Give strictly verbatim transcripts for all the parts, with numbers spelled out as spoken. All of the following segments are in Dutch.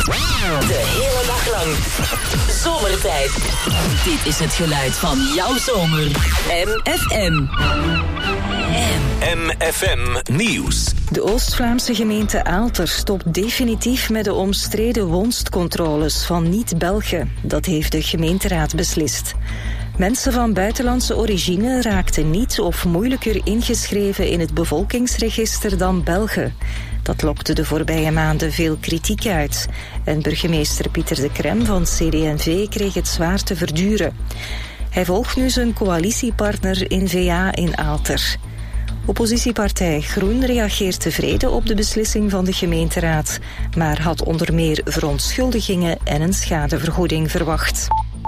De hele dag lang. Zomertijd. Dit is het geluid van jouw zomer. M F M. M F M Nieuws. De Oost-Vlaamse gemeente Aalter stopt definitief met de omstreden wonstcontroles van niet-Belgen. Dat heeft de gemeenteraad beslist. Mensen van buitenlandse origine raakten niet of moeilijker ingeschreven in het bevolkingsregister dan Belgen. Dat lokte de voorbije maanden veel kritiek uit. En burgemeester Pieter de Krem van C D en V kreeg het zwaar te verduren. Hij volgt nu zijn coalitiepartner N V A in Aalter. Oppositiepartij Groen reageert tevreden op de beslissing van de gemeenteraad, maar had onder meer verontschuldigingen en een schadevergoeding verwacht.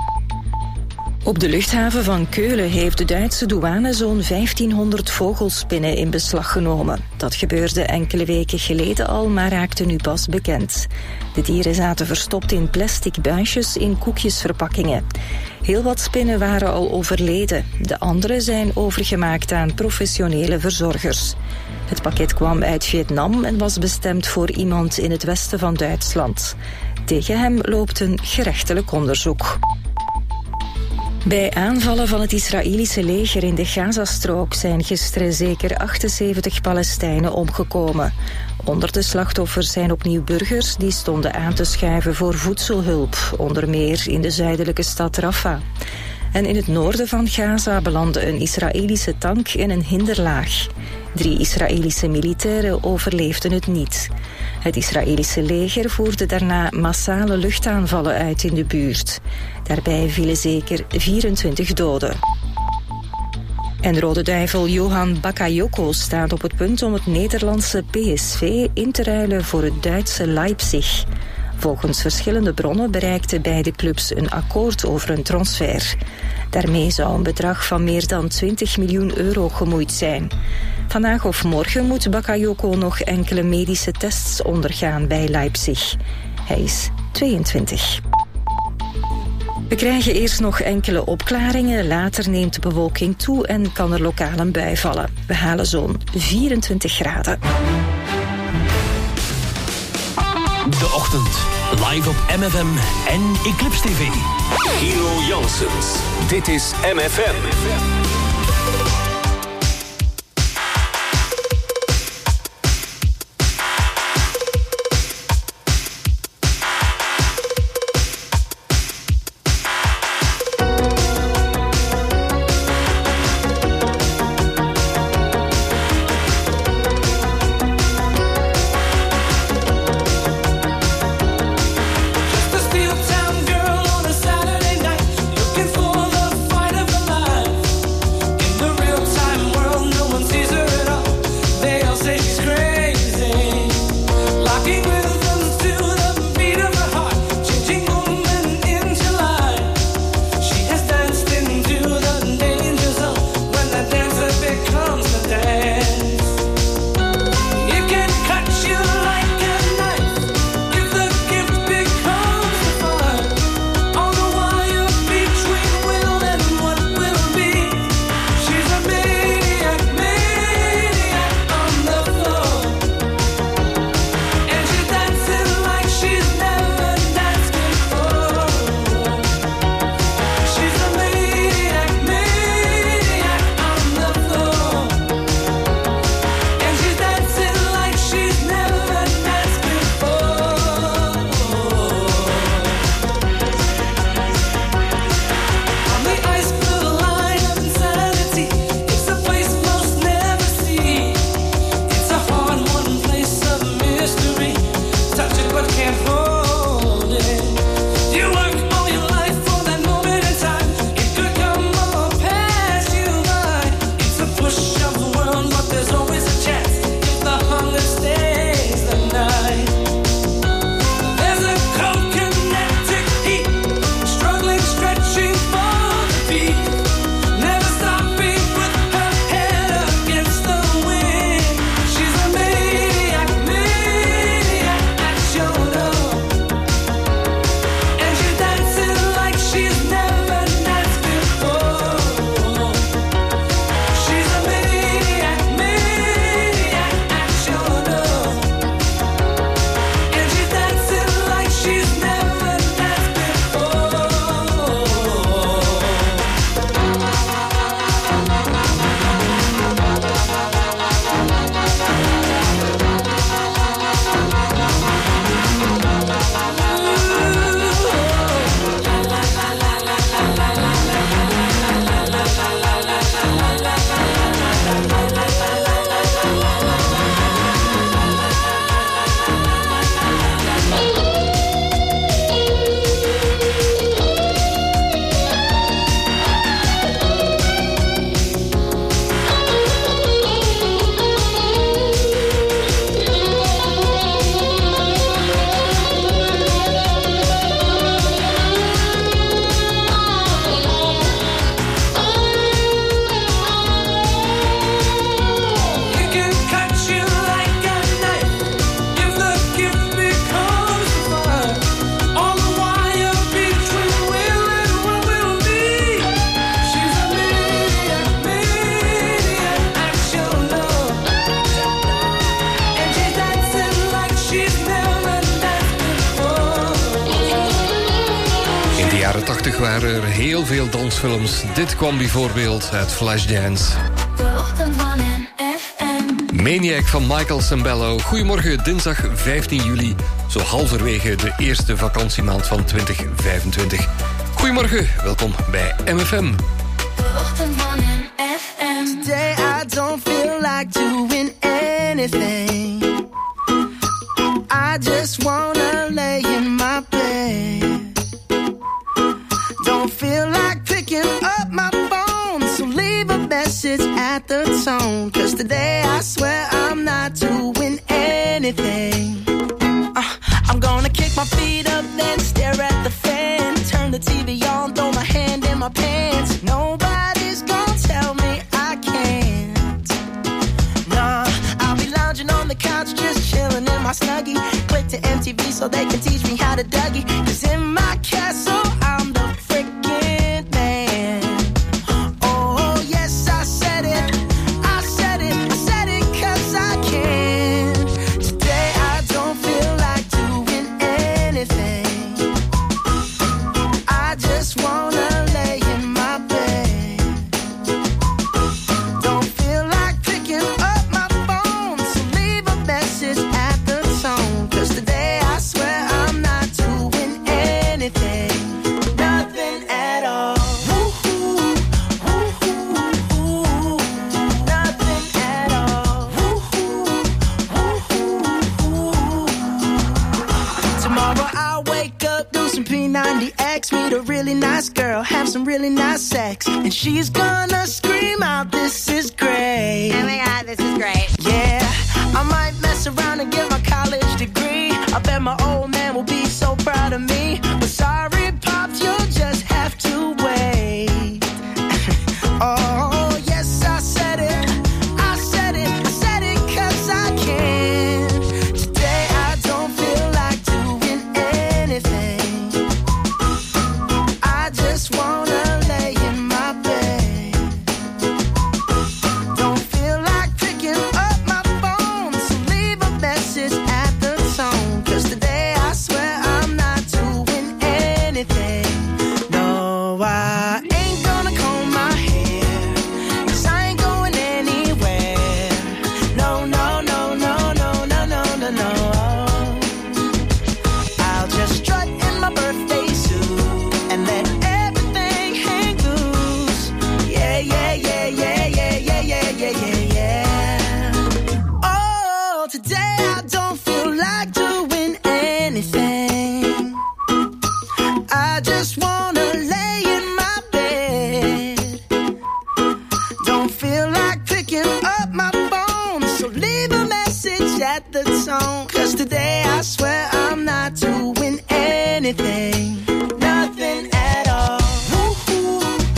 Op de luchthaven van Keulen heeft de Duitse douane zo'n vijftienhonderd vogelspinnen in beslag genomen. Dat gebeurde enkele weken geleden al, maar raakte nu pas bekend. De dieren zaten verstopt in plastic buisjes in koekjesverpakkingen. Heel wat spinnen waren al overleden. De andere zijn overgemaakt aan professionele verzorgers. Het pakket kwam uit Vietnam en was bestemd voor iemand in het westen van Duitsland. Tegen hem loopt een gerechtelijk onderzoek. Bij aanvallen van het Israëlische leger in de Gazastrook zijn gisteren zeker achtenzeventig Palestijnen omgekomen. Onder de slachtoffers zijn opnieuw burgers die stonden aan te schuiven voor voedselhulp, onder meer in de zuidelijke stad Rafah. En in het noorden van Gaza belandde een Israëlische tank in een hinderlaag. Drie Israëlische militairen overleefden het niet. Het Israëlische leger voerde daarna massale luchtaanvallen uit in de buurt. Daarbij vielen zeker vierentwintig doden. En Rode Duivel Johan Bakayoko staat op het punt om het Nederlandse P S V in te ruilen voor het Duitse Leipzig. Volgens verschillende bronnen bereikten beide clubs een akkoord over een transfer. Daarmee zou een bedrag van meer dan twintig miljoen euro gemoeid zijn. Vandaag of morgen moet Bakayoko nog enkele medische tests ondergaan bij Leipzig. Hij is tweeëntwintig. We krijgen eerst nog enkele opklaringen, later neemt de bewolking toe en kan er lokaal een bui vallen. We halen zo'n vierentwintig graden. De ochtend, live op M F M en Eclipse T V. Hero Janssens, dit is M F M. Town girl on a Saturday night, looking for the fight of her life. tachtig waren er heel veel dansfilms. Dit kwam bijvoorbeeld uit Flashdance. Maniac van Michael Sembello. Goedemorgen, dinsdag vijftien juli. Zo halverwege de eerste vakantiemaand van twintig vijfentwintig. Goedemorgen, welkom bij M F M. Today I don't feel like doing anything. I just wanna lay in my bed. Don't feel like picking up my phone, so leave a message at the tone. Cause today I swear I'm not doing anything. uh, I'm gonna kick my feet up, then stare at the fan. Turn the T V on, throw my hand in my pants. Nobody's gonna tell me I can't. Nah, I'll be lounging on the couch, just chilling in my Snuggie. Click to M T V so they can teach me how to Dougie. Cause in my castle I'm the freaking man. Oh yes, I said it, I said it, I said it cause I can. Today I don't feel like doing anything. I just wanna lay in my bed. Don't feel like picking up my phone, so leave a message at the tone. Cause today I swear I'm not doing anything. Nothing at all. Woo-hoo, woo-hoo, nothing at all. Woo-hoo, woo-hoo. Tomorrow I'll wake up, do some P ninety X, meet a really nice girl, have some really nice sex, and she's gonna scream out, "This is great." Oh my god, this is great. Yeah, I might mess around and get my college degree. I bet my old man will be so proud of me. But sorry, Pops, you'll just have to wait. Oh, yes, I said it. I said it. I said it cause I can. Today I don't feel like doing anything. I just wanna lay in my bed. Don't feel like picking up my phone, so leave a message at the tone. Cause today I swear I'm not doing anything. No, I ain't gonna comb my hair, cause I ain't going anywhere. No, no, no, no, no, no, no, no, no. I'll just strut in my birthday suit and let everything hang loose. Yeah, yeah, yeah, yeah, yeah, yeah, yeah, yeah, yeah, yeah. Oh, today I don't feel like doing anything. I just wanna lay in my bed. Don't feel like picking up my phone, so leave a message at the tone. Cause today I swear I'm not doing anything. Nothing at all. Woo-hoo,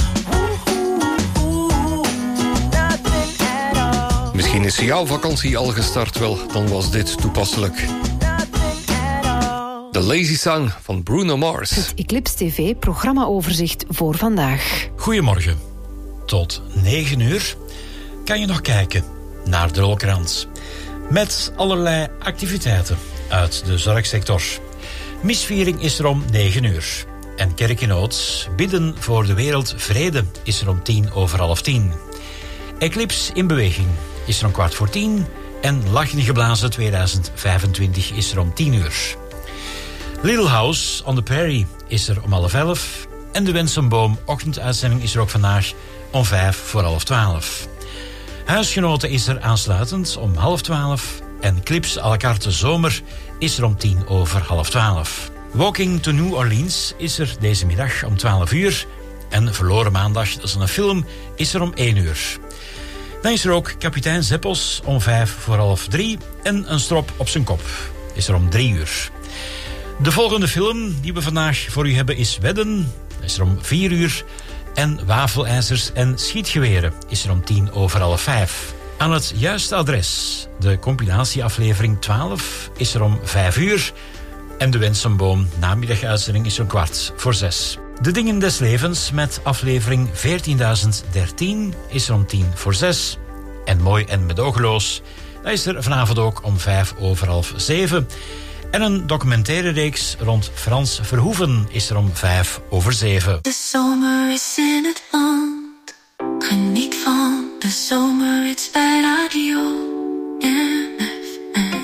woo-hoo, nothing at all. Misschien is jouw vakantie al gestart, wel, dan was dit toepasselijk. Nothing at all. The Lazy Song van Bruno Mars. Het Eclipse T V programmaoverzicht voor vandaag. Goedemorgen. Tot negen uur kan je nog kijken naar de Rolkrans. Met allerlei activiteiten uit de zorgsector. Misviering is er om negen uur. En Kerk in Nood, bidden voor de wereld vrede, is er om tien over half tien. Eclipse in beweging is er om kwart voor tien. En Lachen geblazen tweeduizend vijfentwintig is er om tien uur. Little House on the Prairie is er om half elf. En de Wensenboom ochtenduitzending is er ook vandaag om vijf voor half twaalf. Huisgenoten is er aansluitend om half twaalf. En Clips à la carte zomer is er om tien over half twaalf. Walking to New Orleans is er deze middag om twaalf uur. En Verloren Maandag, dat is een film, is er om één uur. Dan is er ook Kapitein Zeppels om vijf voor half drie. En Een strop op zijn kop is er om drie uur. De volgende film die we vandaag voor u hebben is Wedden. Dat is er om vier uur. En Wafelijzers en Schietgeweren is er om tien over half vijf. Aan het juiste adres. De compilatieaflevering twaalf is er om vijf uur. En de Wensenboom namiddaguitzending is om kwart voor zes. De Dingen des Levens met aflevering veertienduizend dertien is er om tien voor zes. En Mooi en Medogeloos, dat is er vanavond ook om vijf over half zeven. En een documentaire reeks rond Frans Verhoeven is er om vijf over zeven. De zomer is in het land. Geniet van de zomer, het bij Radio M F M.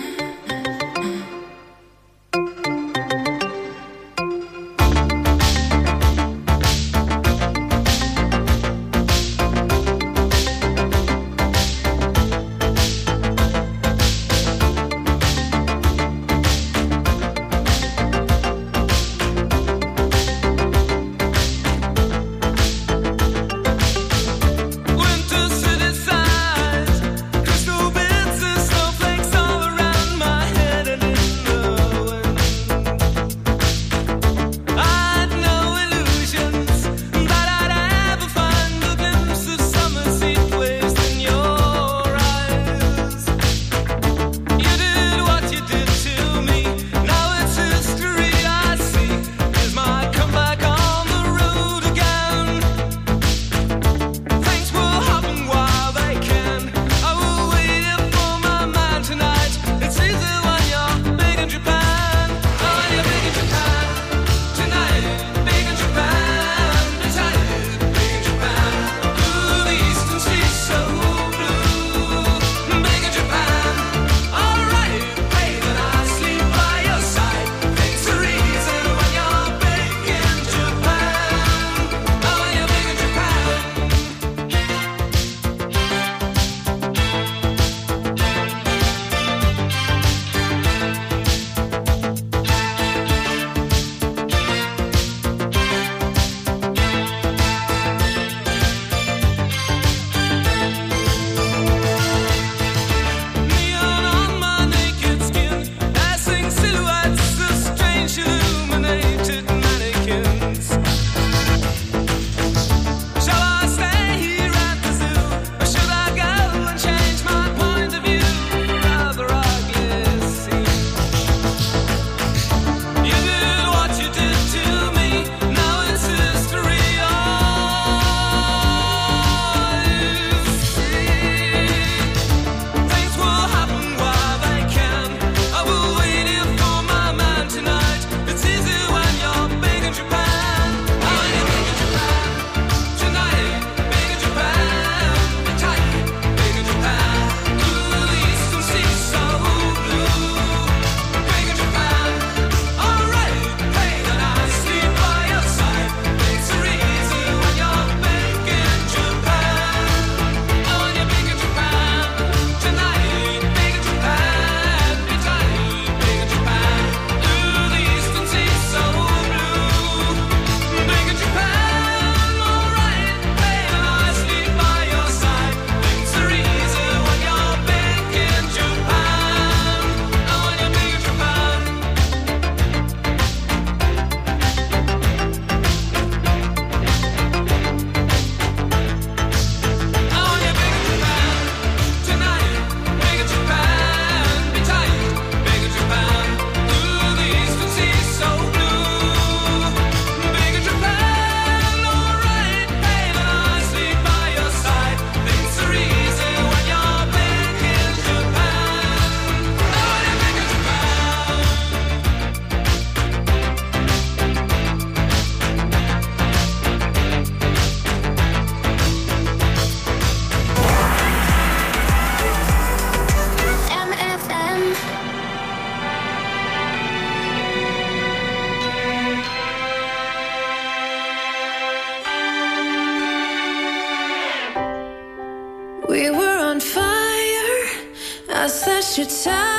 slashed your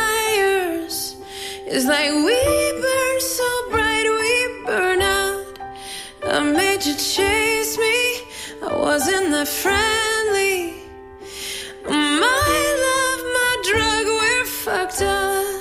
tires. It's like we burn so bright, we burn out. I made you chase me, I wasn't that friendly. My love, my drug, we're fucked up.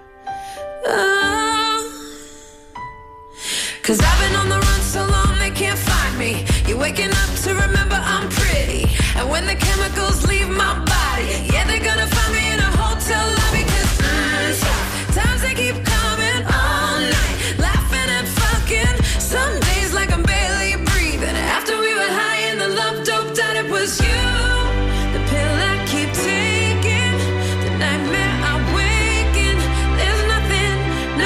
Oh. Cause I've been on the run so long they can't find me. You're waking up to remember I'm pretty. And when the chemicals leave my body, yeah, they're gonna find me in a hotel lobby. Cause mm, times they keep coming all night, laughing and fucking. Some days like I'm barely breathing. After we were high and the love doped out, it was you. The pill I keep taking, the nightmare I wake in. There's nothing,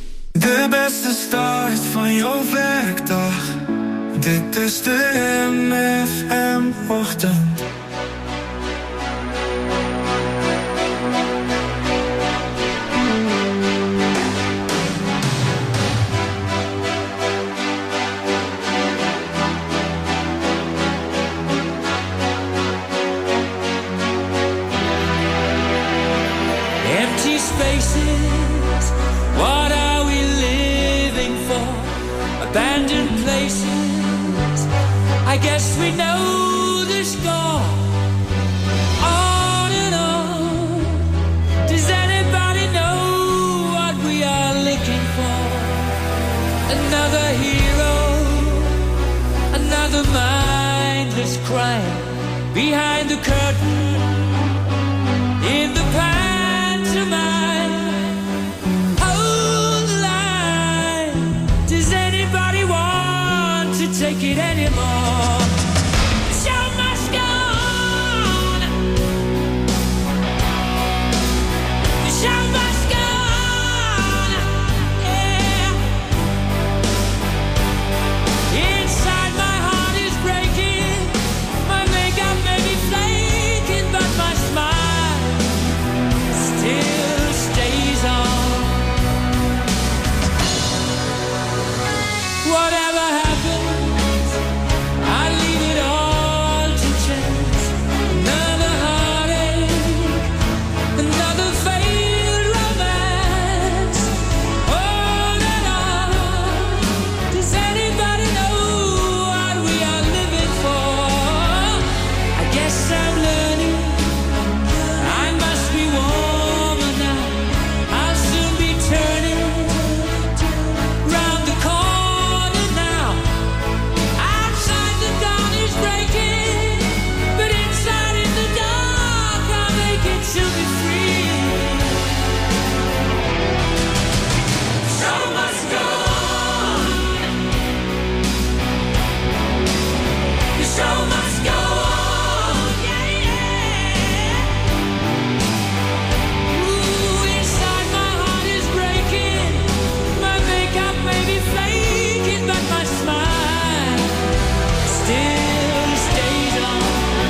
beste start van jouw werkdag. Dit is de M F M-ochtend. Empty spaces, what are we living for? Abandoned places, I guess we know the score. On and on, does anybody know what we are looking for? Another hero, another mindless crime. Behind the curtain, in the pantomime. Hold the line, does anybody want to take it anymore? The show must go on. The show must go on. Yeah. Inside my heart is breaking. My makeup may be flaking, but my smile still stays on. Whatever happens, I leave it all to chance. Another heartache, another failed romance. On and on, does anybody know what we are living for? I guess I'm learning, I must be warmer now. I'll soon be turning round the corner now. Outside the dawn is breaking, but inside in the dark I'll make it to be free. The show must go on. The show must go on. Yeah, yeah. Ooh, inside my heart is breaking. My makeup may be flaking, but my smile still stays on.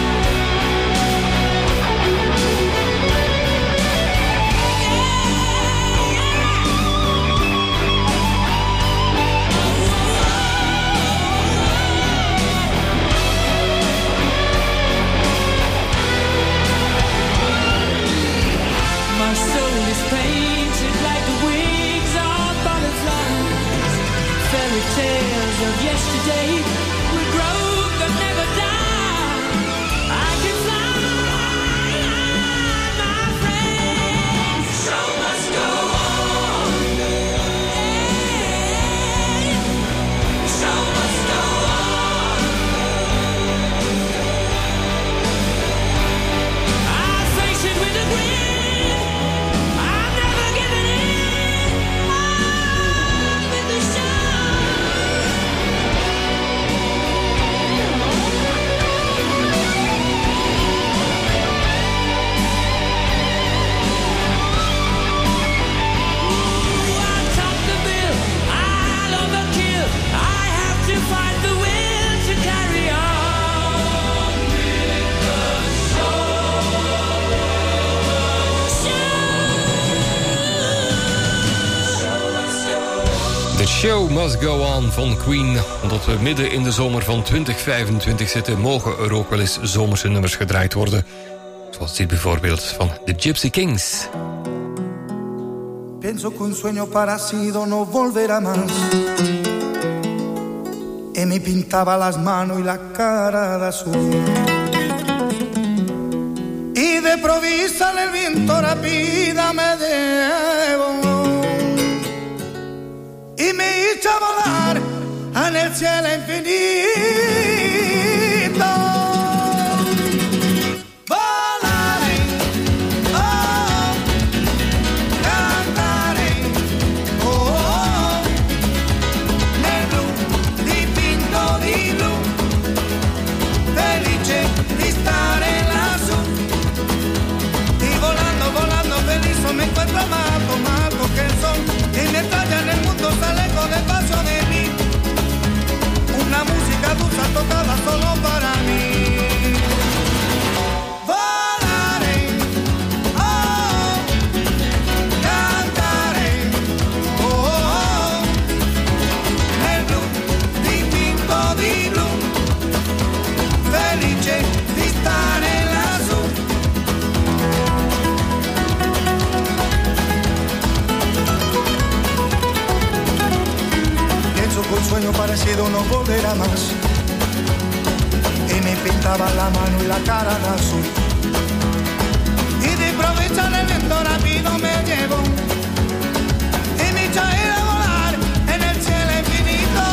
My soul is painted like the wings of butterflies. Fairy tales of yesterday will grow but never die. I can fly, my friend. The show must go on. The show must go on. I face it with a grin. I'm never giving in. On with the show. Ooh, I top the bill. I'll overkill. I have to find the will to carry on with the The Show Must Go On van Queen. Omdat we midden in de zomer van twintig vijfentwintig zitten, mogen er ook wel eens zomerse nummers gedraaid worden. Zoals dit bijvoorbeeld van The Gypsy Kings. Pienso que un sueño parecido no volverá más. Y me pintaba las manos y la cara de azul. Y de provisa el viento rápida me llevó. Y me hizo volar en el cielo infinito. Volaré, oh, cantaré, oh, nel blu dipinto di blu, felice di stare lassù. Y volando, volando feliz me encuentro amato, amato que el sol y me talla en el mundo sale. tuvo un sueño parecido, no volverá más. Y me pintaba la mano y la cara de azul. Y de improviso el viento rápido me llevó. Y me echó a ir a volar en el cielo infinito.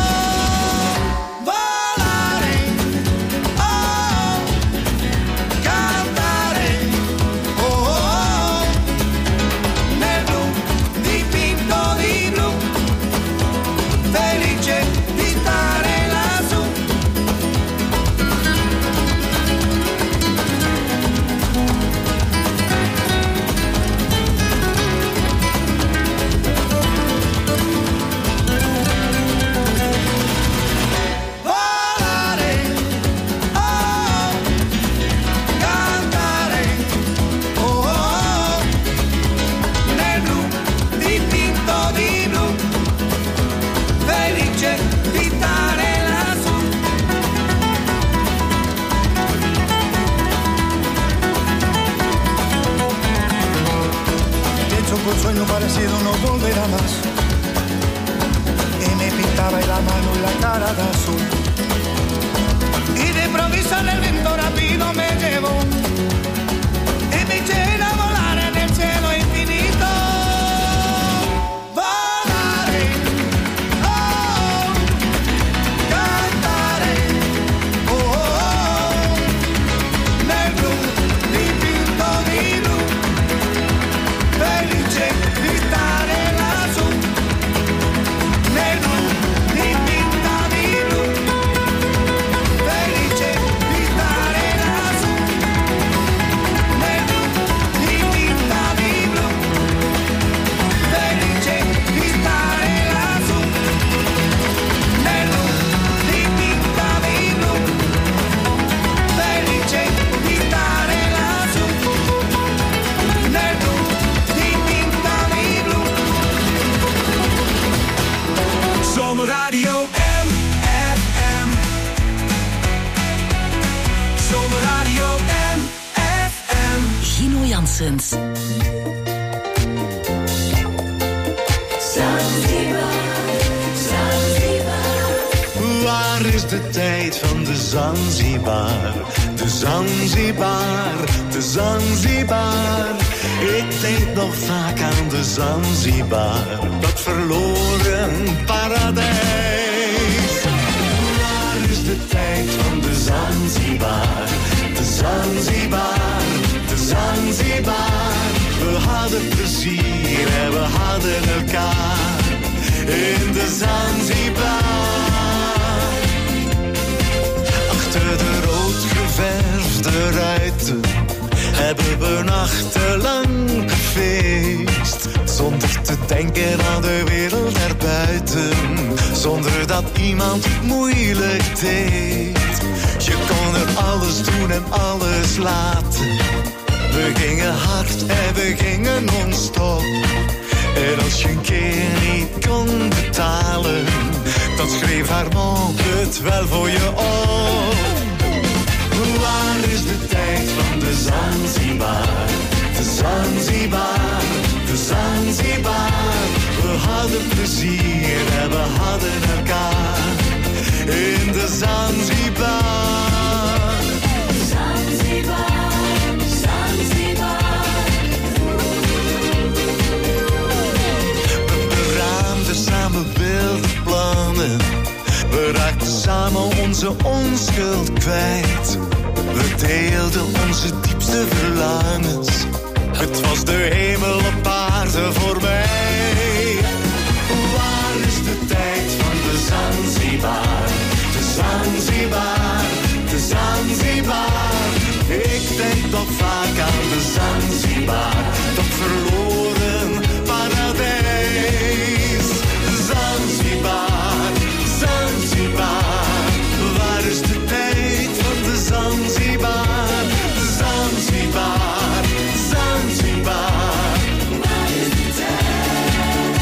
Volaré, oh, cantaré, oh, oh, oh, nel blu dipinto di blu, felice di stare lassù. Un sueño parecido no volverá más. Y me pintaba la mano y la cara de azul. Y de improviso el viento rápido me llevó. Y me eché a volar en el cielo infinito. Volaré, oh, cantaré, oh, oh, oh, nel blu dipinto di blu. Felice di stare lassù, nel blu dipinta di blu. Felice di stare lassù, nel blu dipinta di blu. Felice di stare lassù, nel blu dipinta di blu. Felice di stare lassù, nel blu. Zomerradio M F M. Zomerradio M F M. Gino Janssens. Waar is de tijd van de Zanzibar? De Zanzibar, de Zanzibar. Ik denk nog vaak aan de Zanzibar, dat verloren paradijs. Waar is de tijd van de Zanzibar? De Zanzibar, de Zanzibar. We hadden plezier en we hadden elkaar in de Zanzibar. Achter de rood geverfde ruiten hebben we nachtenlang gefeest, zonder te denken aan de wereld daarbuiten, zonder dat iemand moeilijk deed. Je kon er alles doen en alles laten. We gingen hard en we gingen non-stop. En als je een keer niet kon betalen, dan schreef haar mond het wel voor je op. Waar is de tijd van de Zanzibar? De Zanzibar, de Zanzibar. We hadden plezier en we hadden elkaar in de Zanzibar. Zanzibar, Zanzibar. We beraamden samen wilde plannen. We raakten samen onze onschuld kwijt. We deelden onze diepste verlangens. Het was de hemel op aarde voor mij. Waar is de tijd van de Zanzibar? De Zanzibar, de Zanzibar. Ik denk nog vaak aan de Zanzibar, dat verloren paradijs. Zanzibar, Zanzibar. Waar is de tijd van de Zanzibar? Zanzibar, Zanzibar. Waar is de tijd?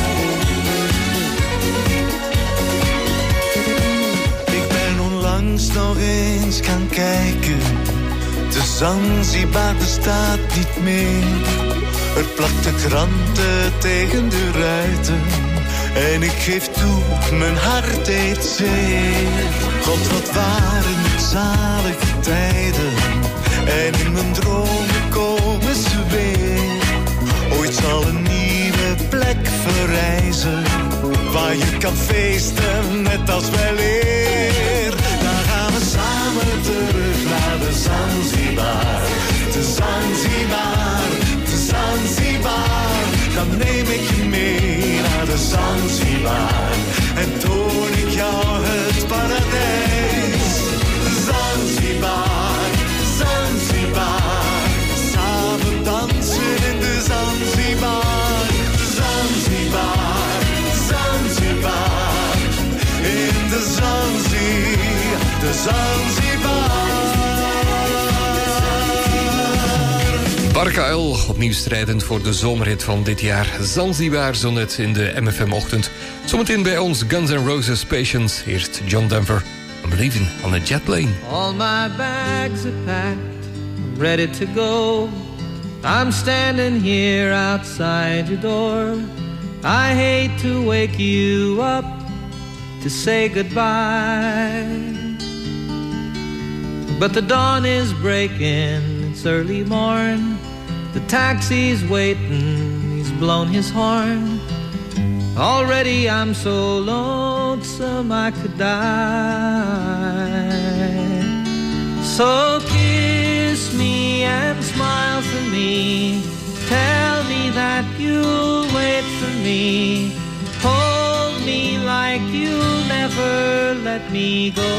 Ik ben onlangs nog eens gaan kijken. De Zanzibar bestaat niet meer. Er plakten kranten tegen de ruiten. En ik geef toe, mijn hart deed zeer. God, wat waren het zalige tijden. En in mijn dromen komen ze weer. Ooit zal een nieuwe plek verrijzen, waar je kan feesten net als wel eer. Dan gaan we samen terug naar de Zanzibar. De Zanzibar, de Zanzibar. Dan neem ik je mee naar de Zanzibar. En toon ik jou het paradijs. Zanzibar, Zanzibar. Samen dansen in de Zanzibar. Zanzibar, Zanzibar. In de Zanzibar, de Zanzibar. Barca L, opnieuw strijdend voor de zomerhit van dit jaar. Zanzibar, zo net in de M F M-ochtend. Zometeen bij ons Guns N' Roses Patience. Eerst John Denver, I'm leaving on a jet plane. All my bags are packed, I'm ready to go. I'm standing here outside your door. I hate to wake you up to say goodbye, but the dawn is breaking, it's early morn. The taxi's waiting, he's blown his horn. Already I'm so lonesome I could die. So kiss me and smile for me. Tell me that you'll wait for me. Hold me like you'll never let me go.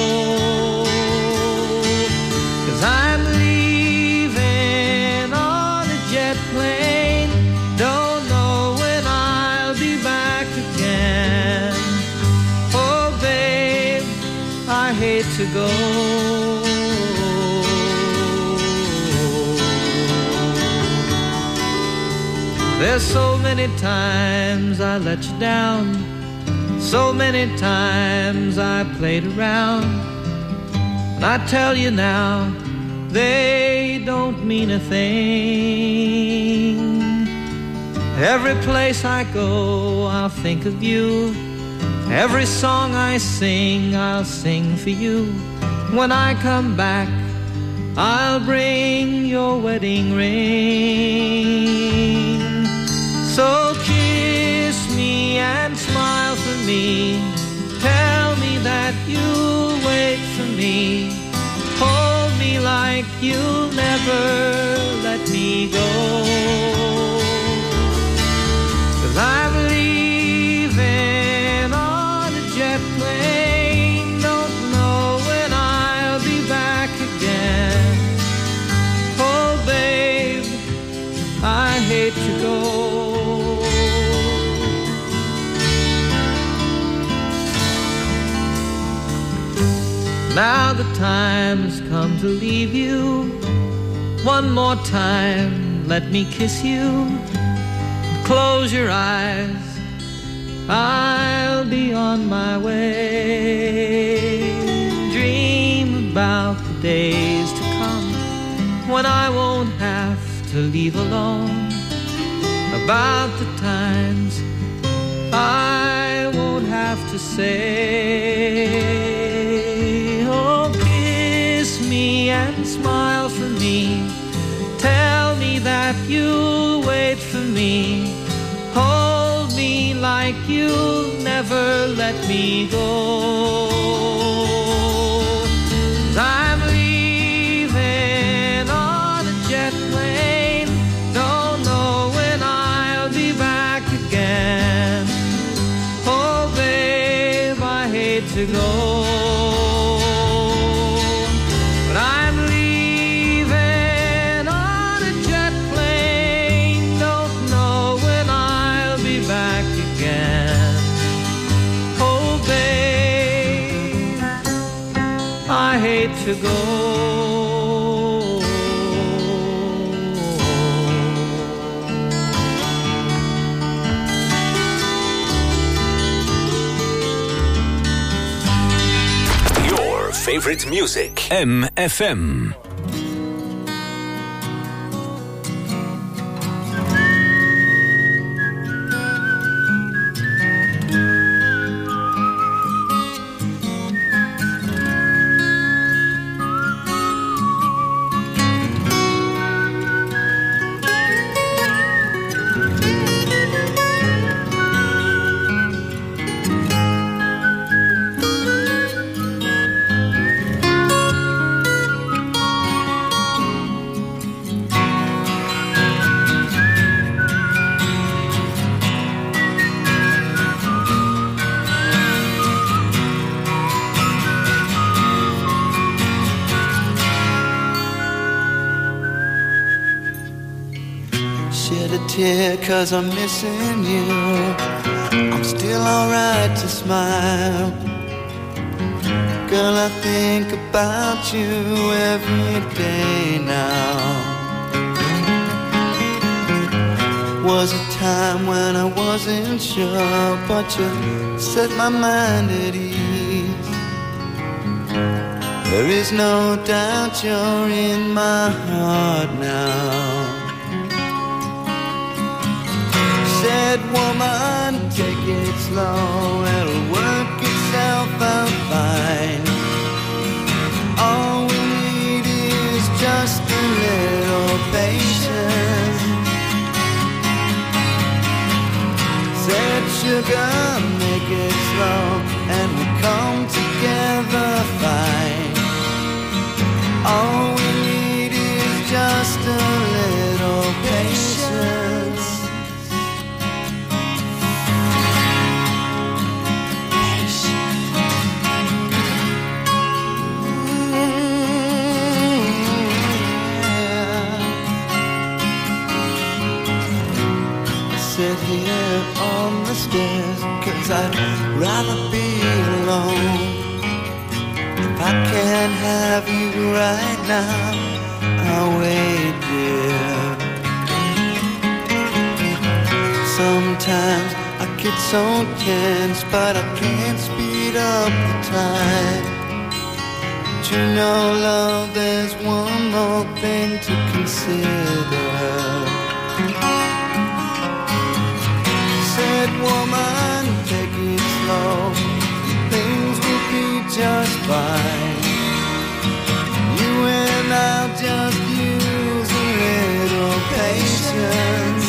'Cause I'm leaving on a jet plane. Don't know when I'll be back again. Oh babe, I hate to go. There's so many times I let you down. So many times I played around. And I tell you now, they don't mean a thing. Every place I go, I'll think of you. Every song I sing, I'll sing for you. When I come back, I'll bring your wedding ring. So kiss me and smile for me. Tell me that you'll wait for me. Hold me like you'll never let me go. 'Cause I'm leaving on a jet plane. Don't know when I'll be back again. Oh babe, I hate to go. Now the time has come to leave you. One more time, let me kiss you. Close your eyes, I'll be on my way. Dream about the days to come when I won't have to leave alone. About the times I won't have to say. Me and smile for me. Tell me that you'll wait for me. Hold me like you'll never let me go. 'Cause I'm leaving on a jet plane. Don't know when I'll be back again. Oh babe, I hate to go. To go. Your favorite music. M F M. care 'cause I'm missing you. I'm still alright to smile. Girl, I think about you every day now. Was a time when I wasn't sure, but you set my mind at ease. There is no doubt you're in my heart now. Said woman, take it slow, it'll work itself out fine. All we need is just a little patience. Said sugar, make it slow, and we come together fine. All we need is just a little patience. Sit here on the stairs, 'cause I'd rather be alone. If I can't have you right now, I'll wait, dear. Sometimes I get so tense, but I can't speed up the time. But you know, love, there's one more thing to consider. Said woman, take it slow, things will be just fine. You and I'll just use a little patience.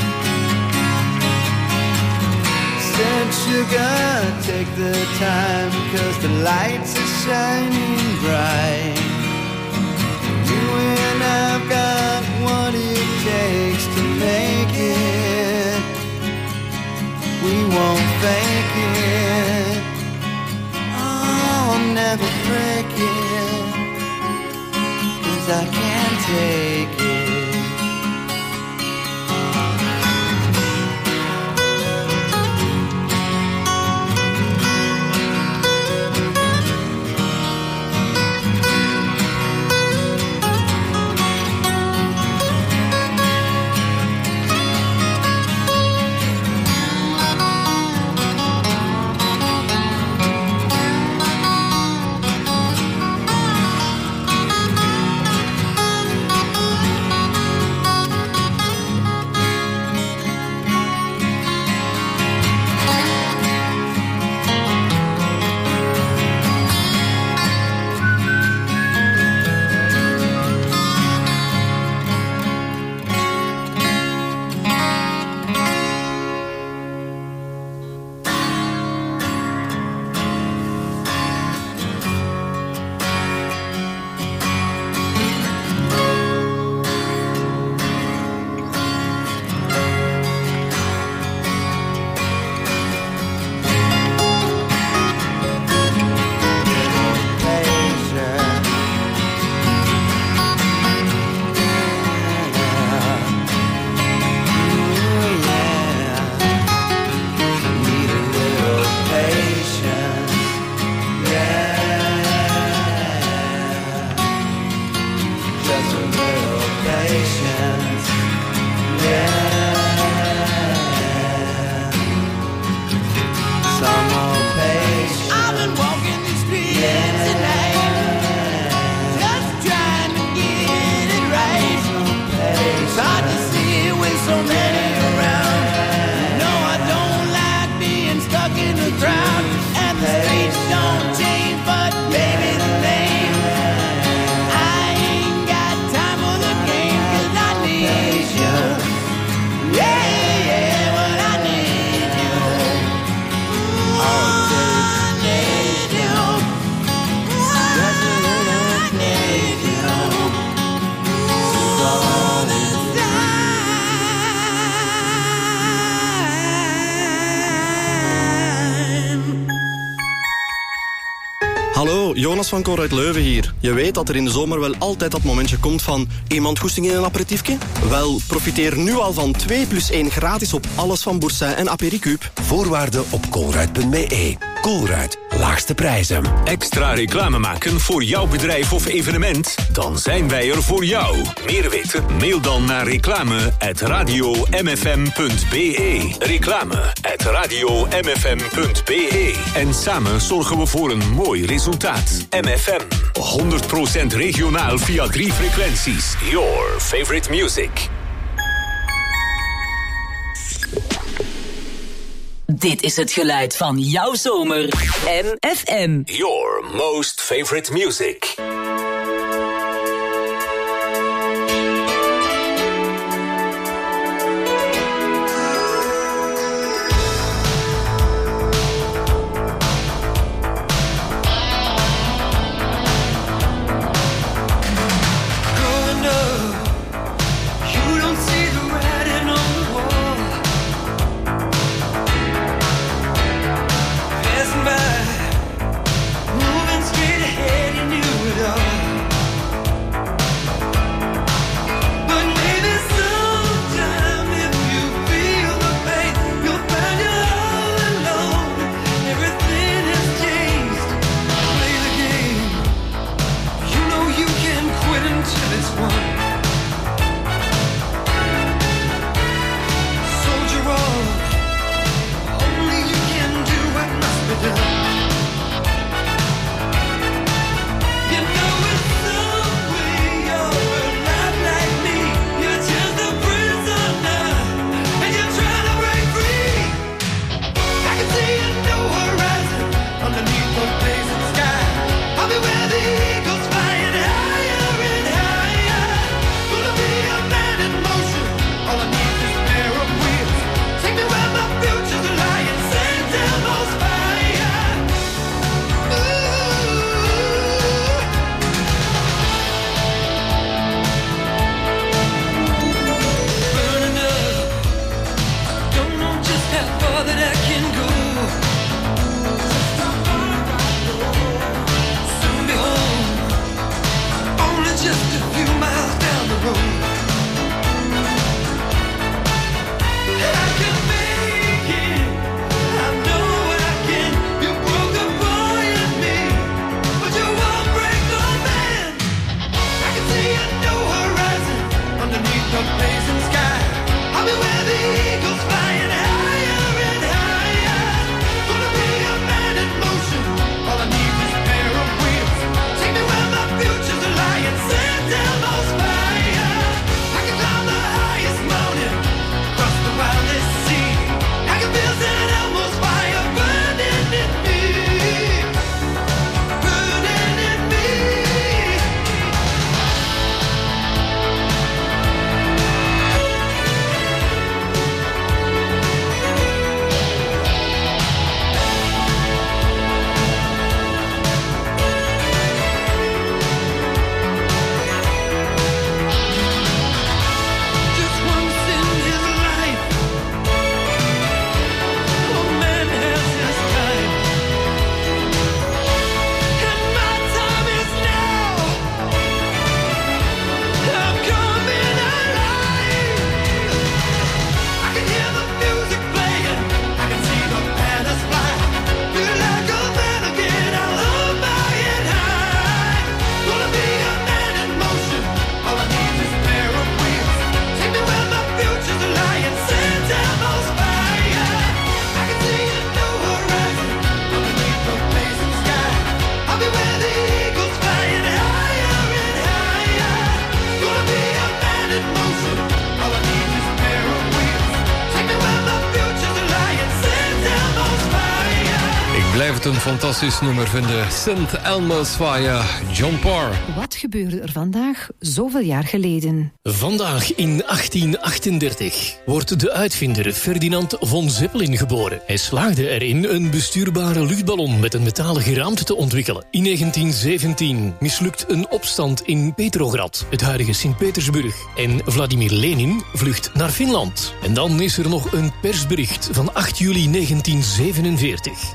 Said sugar, take the time, 'cause the lights are shining bright. You and I've got what it takes to make it. We won't fake it. Oh, I'll never break it, 'cause I can't take it. Hallo, Jonas van Cor uit Leuven hier. Je weet dat er in de zomer wel altijd dat momentje komt van iemand goesting in een aperitiefje? Wel, profiteer nu al van twee plus één gratis op alles van Boursin en Apericube. Voorwaarden op colruyt punt b e. Colruyt, laagste prijzen. Extra reclame maken voor jouw bedrijf of evenement? Dan zijn wij er voor jou. Meer weten? Mail dan naar reclame at radio m f m punt b e. Reclame at radio m f m punt b e. En samen zorgen we voor een mooi resultaat. M F M, honderd procent regionaal via drie frequenties. Your favorite music. Dit is het geluid van jouw zomer. M F M. Your most favorite music. Een fantastisch nummer vinden. Saint Elmo's Fire, John Parr. Wat gebeurde er vandaag zoveel jaar geleden? Vandaag in achttien achtendertig wordt de uitvinder Ferdinand von Zeppelin geboren. Hij slaagde erin een bestuurbare luchtballon met een metalen geraamte te ontwikkelen. In negentien zeventien mislukt een opstand in Petrograd, het huidige Sint-Petersburg. En Vladimir Lenin vlucht naar Finland. En dan is er nog een persbericht van acht juli negentien zevenenveertig. Volgens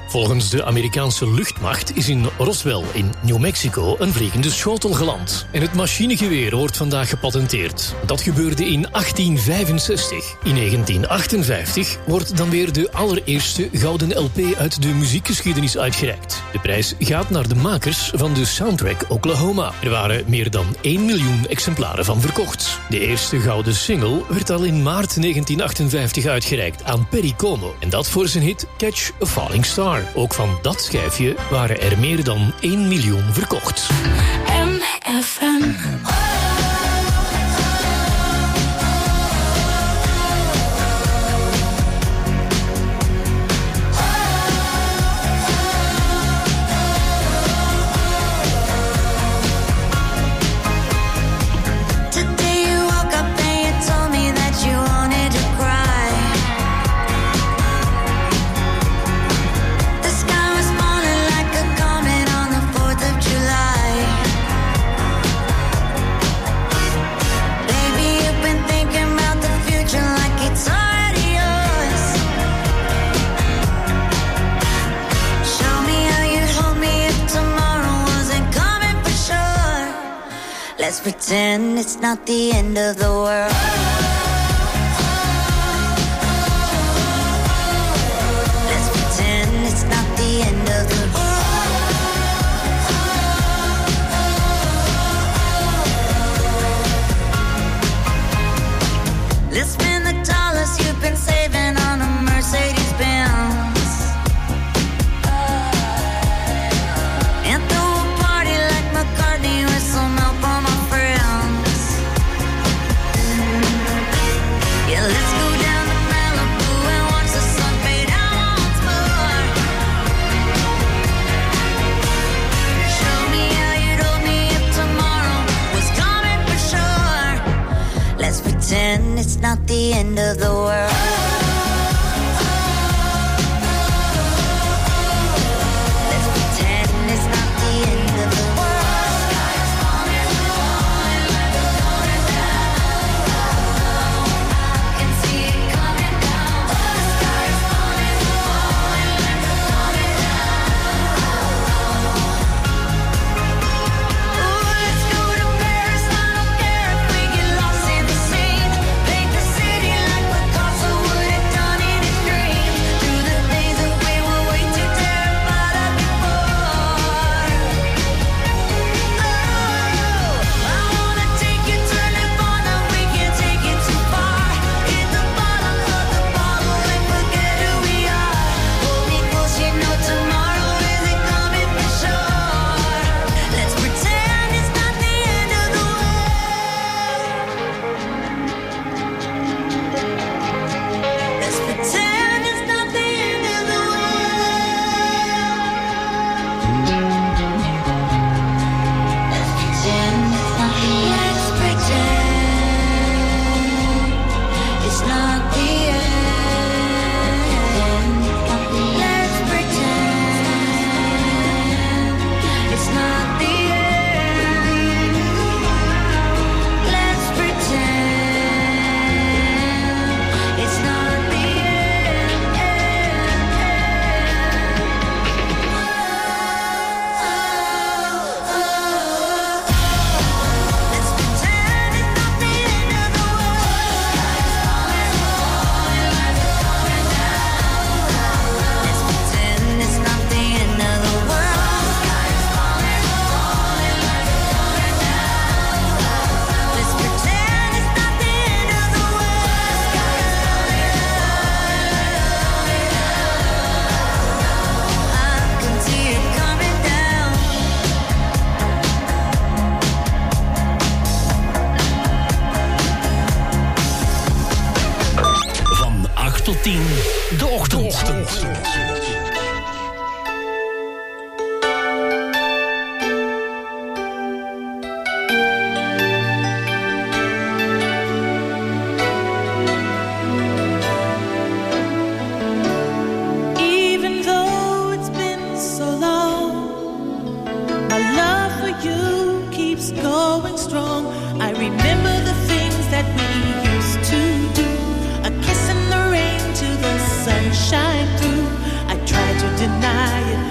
Volgens de Amerikaanse luchtmacht is in Roswell in New Mexico een vliegende schotel geland. En het machinegeweer wordt vandaag gepatenteerd. Dat gebeurde in achttien vijfenzestig. In negentien achtenvijftig wordt dan weer de allereerste gouden L P uit de muziekgeschiedenis uitgereikt. De prijs gaat naar de makers van de soundtrack Oklahoma. Er waren meer dan één miljoen exemplaren van verkocht. De eerste gouden single werd al in maart negentien achtenvijftig uitgereikt aan Perry Como. En dat voor zijn hit Catch a Falling Star. Ook van dat schijfje waren er meer dan één miljoen verkocht. M F M. Let's pretend it's not the end of the world. Let's pretend it's not the end of the world. Let's spend the dollars you've been saving on a Mercedes Benz. Pretend it's not the end of the world. Let's pretend it's not the end of the world. Sky is falling, falling like it's going down. I can see it coming down. The sky is falling, falling like it's going down. Ooh, let's go to Paris. I don't care if we get lost in the sea. De Ochtend. De Ochtend. Shine through. I try to deny it,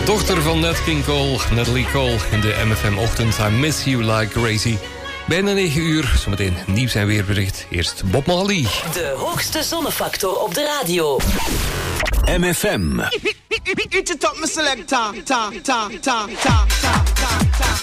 Dochter van Nat King Cole, Natalie Cole in de M F M-ochtend. I miss you like crazy. Bijna negen uur, zometeen nieuws en weerbericht. Eerst Bob Marley. De hoogste zonnefactor op de radio. M F M. Eat it up, my selector. Ta, ta, ta, ta, ta, ta, ta.